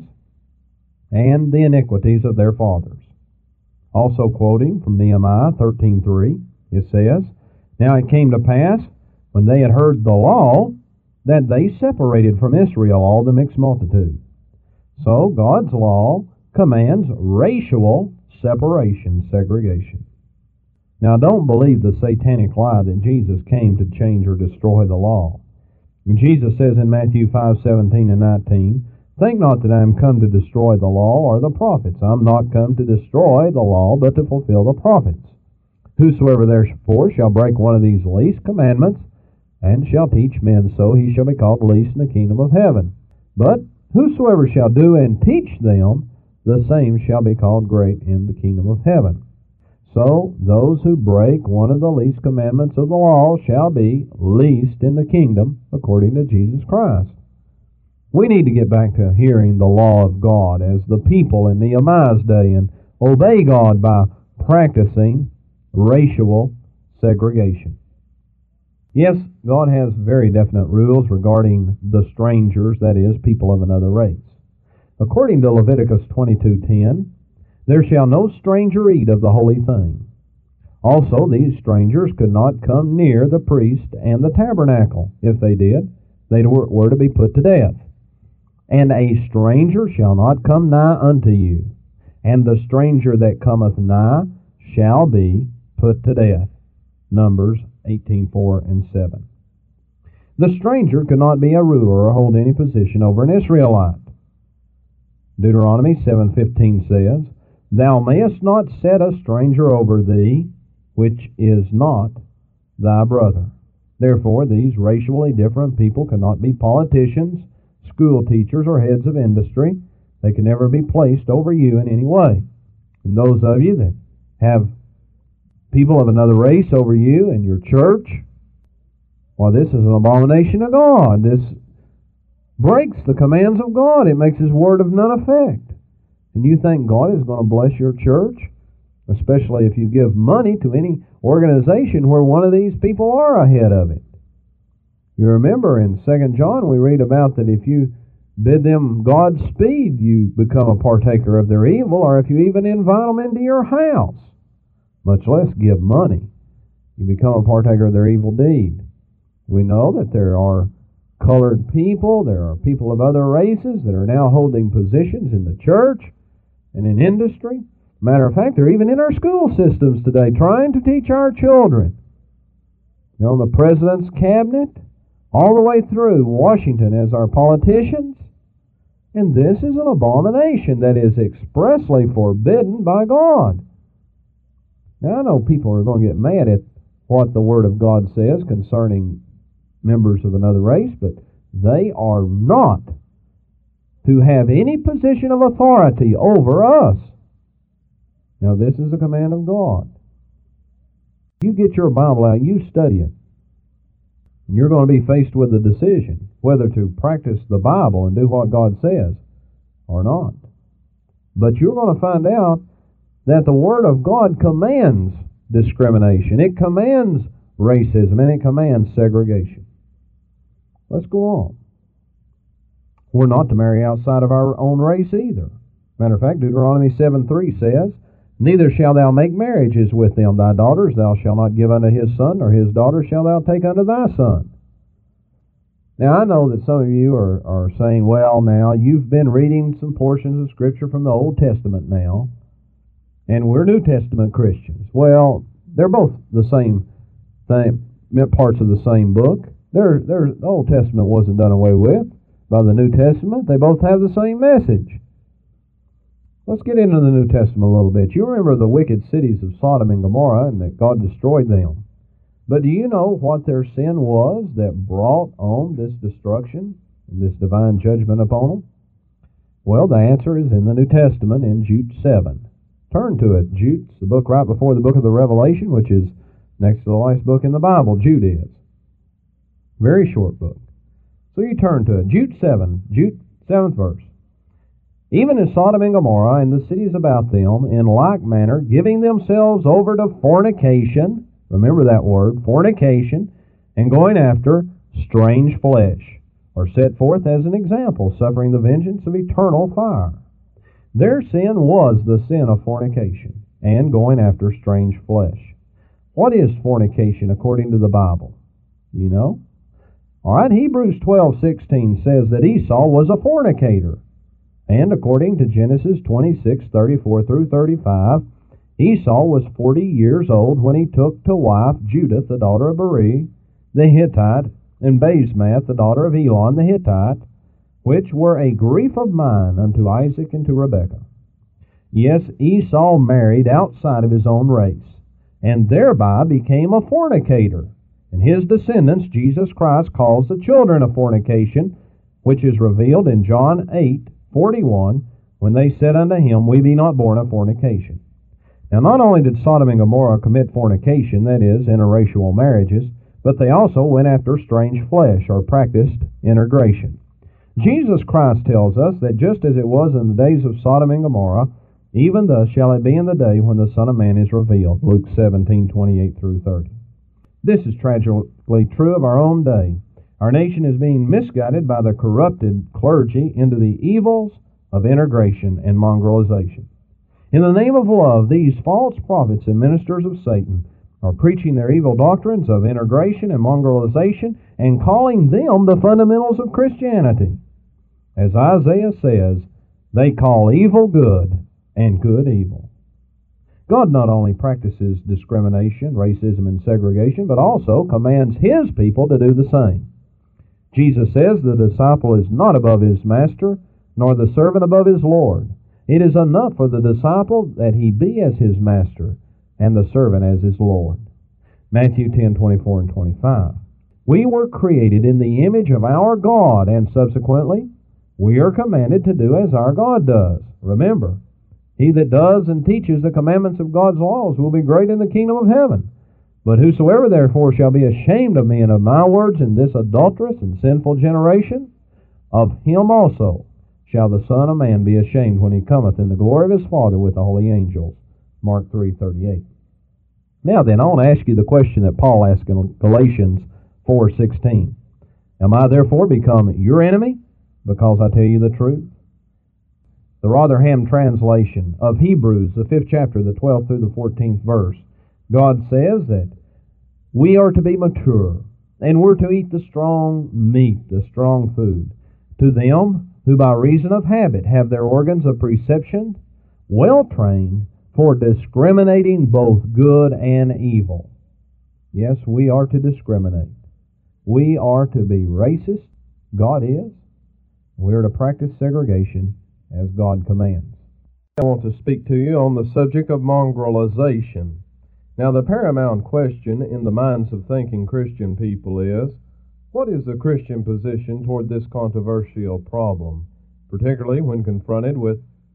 and the iniquities of their fathers. Also quoting from Nehemiah thirteen three, it says, Now it came to pass, when they had heard the law, that they separated from Israel all the mixed multitude. So God's law commands racial separation, segregation. Now don't believe the satanic lie that Jesus came to change or destroy the law. And Jesus says in Matthew five seventeen and nineteen, Think not that I am come to destroy the law or the prophets. I am not come to destroy the law, but to fulfill the prophets. Whosoever therefore shall break one of these least commandments, and shall teach men so, he shall be called least in the kingdom of heaven. But whosoever shall do and teach them, the same shall be called great in the kingdom of heaven. So those who break one of the least commandments of the law shall be least in the kingdom, according to Jesus Christ. We need to get back to hearing the law of God as the people in Nehemiah's day and obey God by practicing racial segregation. Yes, God has very definite rules regarding the strangers, that is, people of another race. According to Leviticus twenty-two ten, there shall no stranger eat of the holy thing. Also, these strangers could not come near the priest and the tabernacle. If they did, they were to be put to death. And a stranger shall not come nigh unto you, and the stranger that cometh nigh shall be put to death. Numbers eighteen four and seven. The stranger could not be a ruler or hold any position over an Israelite. Deuteronomy seven fifteen says, Thou mayest not set a stranger over thee, which is not thy brother. Therefore, these racially different people cannot be politicians, school teachers, or heads of industry. They can never be placed over you in any way. And those of you that have people of another race over you in your church, well, this is an abomination of God. This breaks the commands of God. It makes His word of none effect. And you think God is going to bless your church, especially if you give money to any organization where one of these people are ahead of it. You remember in Second John we read about that if you bid them Godspeed, you become a partaker of their evil, or if you even invite them into your house, much less give money, you become a partaker of their evil deed. We know that there are colored people, there are people of other races that are now holding positions in the church and in industry. Matter of fact, they're even in our school systems today trying to teach our children. They're on the president's cabinet, all the way through Washington as our politicians. And this is an abomination that is expressly forbidden by God. Now, I know people are going to get mad at what the Word of God says concerning members of another race, but they are not to have any position of authority over us. Now, this is a command of God. You get your Bible out, you study it, and you're going to be faced with a decision whether to practice the Bible and do what God says or not. But you're going to find out that the Word of God commands discrimination. It commands racism, and it commands segregation. Let's go on. We're not to marry outside of our own race either. Matter of fact, Deuteronomy seven three says, Neither shalt thou make marriages with them. Thy daughters thou shalt not give unto his son, nor his daughter shalt thou take unto thy son. Now, I know that some of you are, are saying, well, now, you've been reading some portions of Scripture from the Old Testament now, and we're New Testament Christians. Well, they're both the same thing, parts of the same book. They're, they're, the Old Testament wasn't done away with by the New Testament. They both have the same message. Let's get into the New Testament a little bit. You remember the wicked cities of Sodom and Gomorrah, and that God destroyed them. But do you know what their sin was that brought on this destruction and this divine judgment upon them? Well, the answer is in the New Testament in Jude seven. Turn to it. Jude's the book right before the book of the Revelation, which is next to the last book in the Bible. Jude is. Very short book. So you turn to it. Jude seven, Jude seventh verse. Even as Sodom and Gomorrah and the cities about them, in like manner, giving themselves over to fornication, remember that word, fornication, and going after strange flesh, are set forth as an example, suffering the vengeance of eternal fire. Their sin was the sin of fornication and going after strange flesh. What is fornication according to the Bible? You know? All right, Hebrews twelve sixteen says that Esau was a fornicator. And according to Genesis twenty-six thirty-four through thirty-five, Esau was forty years old when he took to wife Judith, the daughter of Beri, the Hittite, and Basemath, the daughter of Elon, the Hittite, which were a grief of mine unto Isaac and to Rebekah. Yes, Esau married outside of his own race, and thereby became a fornicator. And his descendants, Jesus Christ, calls the children of fornication, which is revealed in John eight forty-one, when they said unto him, We be not born of fornication. Now, not only did Sodom and Gomorrah commit fornication, that is, interracial marriages, but they also went after strange flesh, or practiced integration. Jesus Christ tells us that just as it was in the days of Sodom and Gomorrah, even thus shall it be in the day when the Son of Man is revealed. Luke seventeen twenty-eight through thirty. This is tragically true of our own day. Our nation is being misguided by the corrupted clergy into the evils of integration and mongrelization. In the name of love, these false prophets and ministers of Satan are preaching their evil doctrines of integration and mongrelization and calling them the fundamentals of Christianity. As Isaiah says, they call evil good and good evil. God not only practices discrimination, racism, and segregation, but also commands His people to do the same. Jesus says the disciple is not above his master, nor the servant above his Lord. It is enough for the disciple that he be as his master, and the servant as his Lord. Matthew ten twenty-four and twenty-five. We were created in the image of our God, and subsequently, we are commanded to do as our God does. Remember, he that does and teaches the commandments of God's laws will be great in the kingdom of heaven. But whosoever therefore shall be ashamed of me and of my words in this adulterous and sinful generation, of him also shall the Son of Man be ashamed when he cometh in the glory of his Father with the holy angels. Mark three thirty-eight. Now then, I want to ask you the question that Paul asked in Galatians four sixteen. Am I therefore become your enemy because I tell you the truth? The Rotherham translation of Hebrews, the fifth chapter, the twelfth through the fourteenth verse, God says that we are to be mature, and we're to eat the strong meat, the strong food. To them who by reason of habit have their organs of perception well trained for discriminating both good and evil. Yes, we are to discriminate. We are to be racist. God is. We are to practice segregation as God commands. I want to speak to you on the subject of mongrelization. Now, the paramount question in the minds of thinking Christian people is, what is the Christian position toward this controversial problem, particularly when confronted with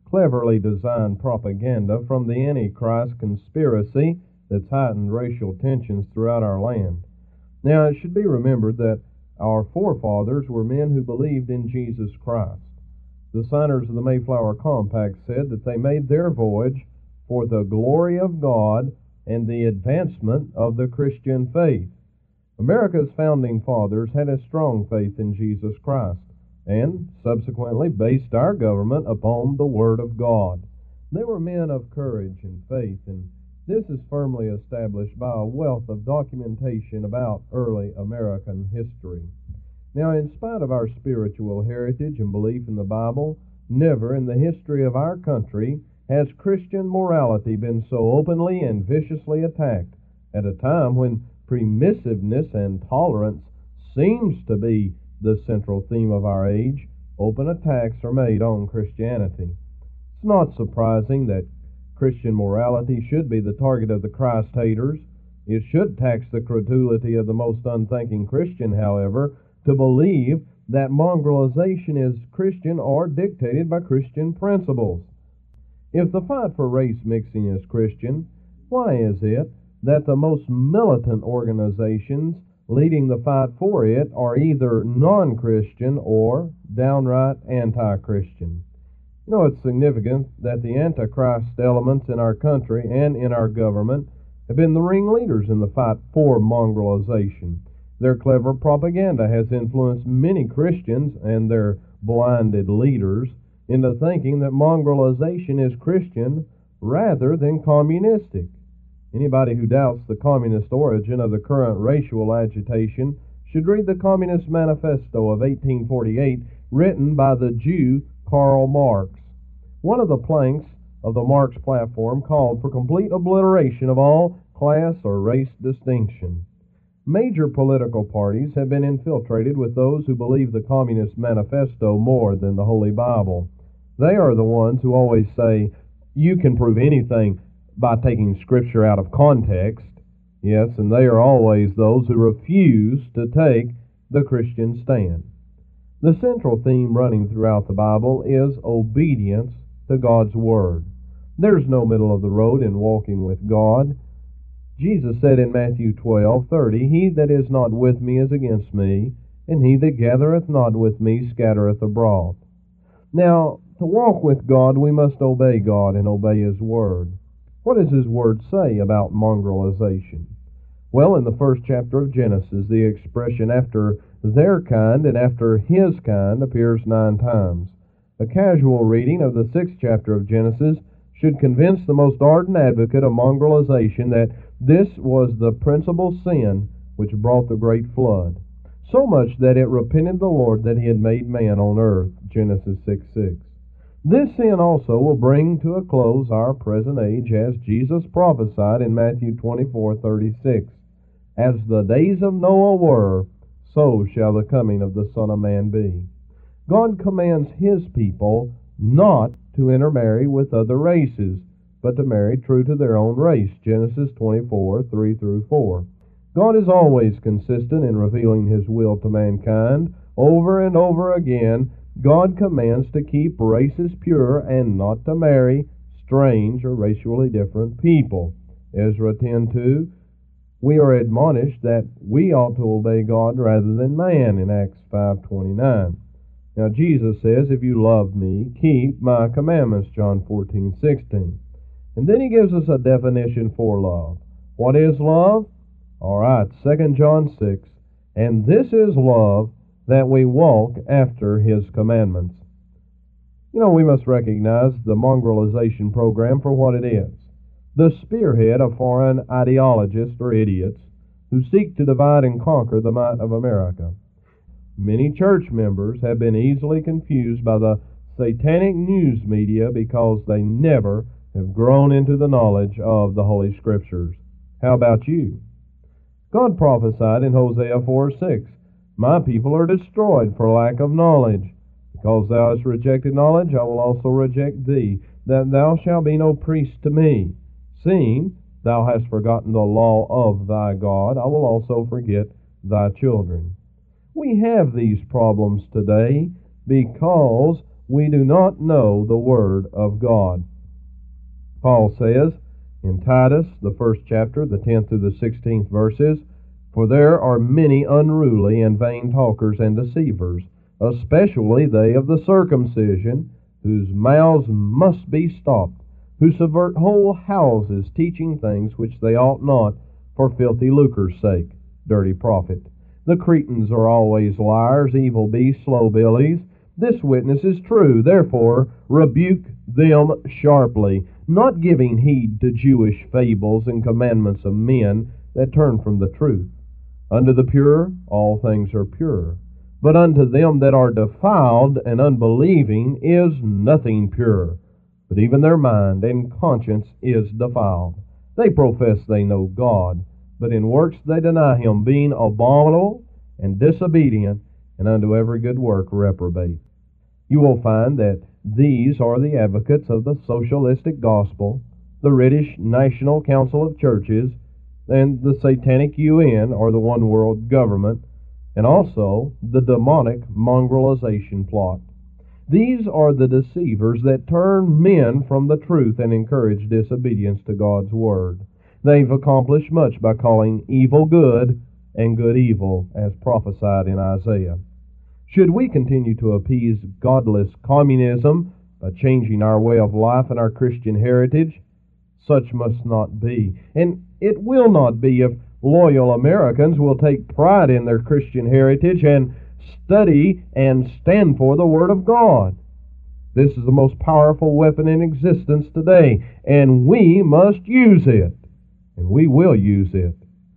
cleverly designed propaganda from the Antichrist conspiracy that's heightened racial tensions throughout our land. Now, it should be remembered that our forefathers were men who believed in Jesus Christ. The signers of the Mayflower Compact said that they made their voyage for the glory of God and the advancement of the Christian faith. America's founding fathers had a strong faith in Jesus Christ and subsequently based our government upon the Word of God. They were men of courage and faith, and this is firmly established by a wealth of documentation about early American history. Now, in spite of our spiritual heritage and belief in the Bible, never in the history of our country has Christian morality been so openly and viciously attacked at a time when permissiveness and tolerance seems to be the central theme of our age. Open attacks are made on Christianity. It's not surprising that Christian morality should be the target of the Christ haters. It should tax the credulity of the most unthinking Christian, however, to believe that mongrelization is Christian or dictated by Christian principles. If the fight for race mixing is Christian, why is it that the most militant organizations leading the fight for it are either non-Christian or downright anti-Christian? You know, it's significant that the Antichrist elements in our country and in our government have been the ringleaders in the fight for mongrelization. Their clever propaganda has influenced many Christians and their blinded leaders into thinking that mongrelization is Christian rather than communistic. Anybody who doubts the communist origin of the current racial agitation should read the Communist Manifesto of eighteen forty-eight, written by the Jew Karl Marx. One of the planks of the Marx platform called for complete obliteration of all class or race distinction. Major political parties have been infiltrated with those who believe the Communist Manifesto more than the Holy Bible. They are the ones who always say, you can prove anything by taking Scripture out of context. Yes, and they are always those who refuse to take the Christian stand. The central theme running throughout the Bible is obedience to God's Word. There's no middle of the road in walking with God. Jesus said in Matthew twelve thirty, He that is not with me is against me, and he that gathereth not with me scattereth abroad. Now, to walk with God, we must obey God and obey His Word. What does His Word say about mongrelization? Well, in the first chapter of Genesis, the expression after their kind and after His kind appears nine times. A casual reading of the sixth chapter of Genesis should convince the most ardent advocate of mongrelization that this was the principal sin which brought the great flood, so much that it repented the Lord that He had made man on earth, Genesis six six. This sin also will bring to a close our present age, as Jesus prophesied in Matthew twenty-four thirty-six. As the days of Noah were, so shall the coming of the Son of Man be. God commands His people not to intermarry with other races, but to marry true to their own race, Genesis twenty-four three through four. God is always consistent in revealing His will to mankind. Over and over again, God commands to keep races pure and not to marry strange or racially different people. Ezra ten two, we are admonished that we ought to obey God rather than man in Acts five twenty-nine. Now Jesus says, if you love me, keep my commandments, John fourteen sixteen. And then He gives us a definition for love. What is love? All right, Second John six, and this is love, that we walk after His commandments. You know, we must recognize the mongrelization program for what it is. The spearhead of foreign ideologists or idiots who seek to divide and conquer the might of America. Many church members have been easily confused by the satanic news media because they never have grown into the knowledge of the Holy Scriptures. How about you? God prophesied in Hosea four six, my people are destroyed for lack of knowledge. Because thou hast rejected knowledge, I will also reject thee, that thou shalt be no priest to me. Seeing thou hast forgotten the law of thy God, I will also forget thy children. We have these problems today because we do not know the Word of God. Paul says in Titus, the first chapter, the tenth through the sixteenth verses, "For there are many unruly and vain talkers and deceivers, especially they of the circumcision, whose mouths must be stopped, who subvert whole houses, teaching things which they ought not, for filthy lucre's sake." Dirty profit. The Cretans are always liars, evil beasts, slow billies. This witness is true, therefore rebuke them sharply, not giving heed to Jewish fables and commandments of men that turn from the truth. Unto the pure all things are pure, but unto them that are defiled and unbelieving is nothing pure, but even their mind and conscience is defiled. They profess they know God, but in works they deny Him, being abominable and disobedient, and unto every good work reprobate. You will find that these are the advocates of the socialistic gospel, the British National Council of Churches, and the satanic U N, or the one world government, and also the demonic mongrelization plot. These are the deceivers that turn men from the truth and encourage disobedience to God's Word. They've accomplished much by calling evil good and good evil, as prophesied in Isaiah. Should we continue to appease godless communism by changing our way of life and our Christian heritage? Such must not be, and it will not be if loyal Americans will take pride in their Christian heritage and study and stand for the Word of God. This is the most powerful weapon in existence today, and we must use it, and we will use it.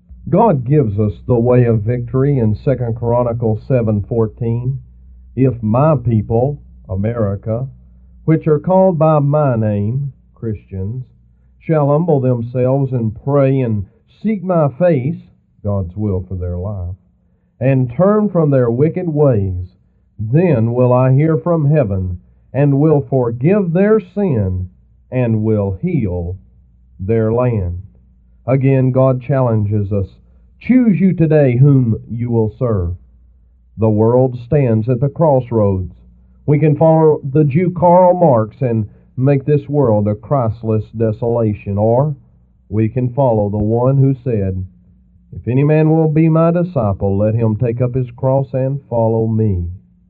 God gives us the way of victory in Second Chronicles seven fourteen. "If my people, America, which are called by my name," Christians, "shall humble themselves and pray and seek my face," God's will for their life, "and turn from their wicked ways, then will I hear from heaven, and will forgive their sin, and will heal their land." Again, God challenges us. Choose you today whom you will serve. The world stands at the crossroads. We can follow the Jew Karl Marx and make this world a Christless desolation, or we can follow the one who said, "If any man will be my disciple, let him take up his cross and follow me.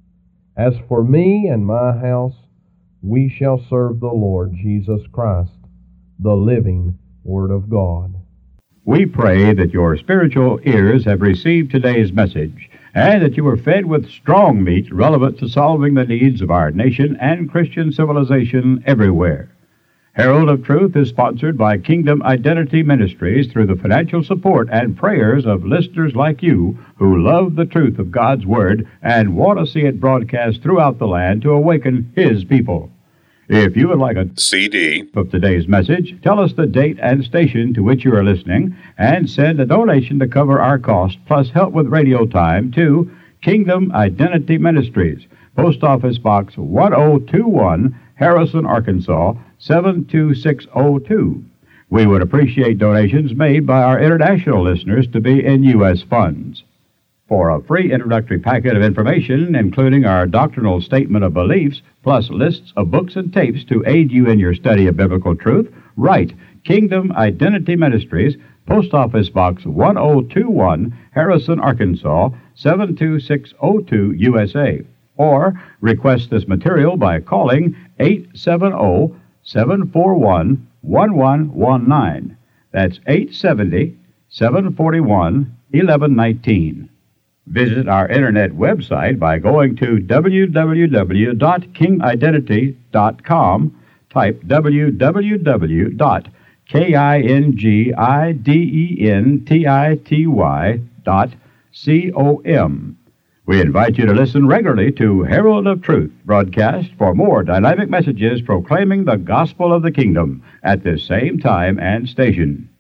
As for me and my house, we shall serve the Lord Jesus Christ, the living Word of God." We pray that your spiritual ears have received today's message and that you were fed with strong meat relevant to solving the needs of our nation and Christian civilization everywhere. Herald of Truth is sponsored by Kingdom Identity Ministries through the financial support and prayers of listeners like you who love the truth of God's Word and want to see it broadcast throughout the land to awaken His people. If you would like a C D of today's message, tell us the date and station to which you are listening, and send a donation to cover our cost, plus help with radio time, to Kingdom Identity Ministries, Post Office Box one oh two one, Harrison, Arkansas, seven two six oh two. We would appreciate donations made by our international listeners to be in U S funds. For a free introductory packet of information, including our doctrinal statement of beliefs, plus lists of books and tapes to aid you in your study of biblical truth, write Kingdom Identity Ministries, Post Office Box one oh two one, Harrison, Arkansas, seven two six oh two, U S A. Or request this material by calling eight seven zero, seven four one, one one one nine. That's eight seven zero, seven four one, one one one nine. Visit our internet website by going to w w w dot king identity dot com. Type w w w dot king identity dot com. We invite you to listen regularly to Herald of Truth broadcast for more dynamic messages proclaiming the gospel of the kingdom at this same time and station.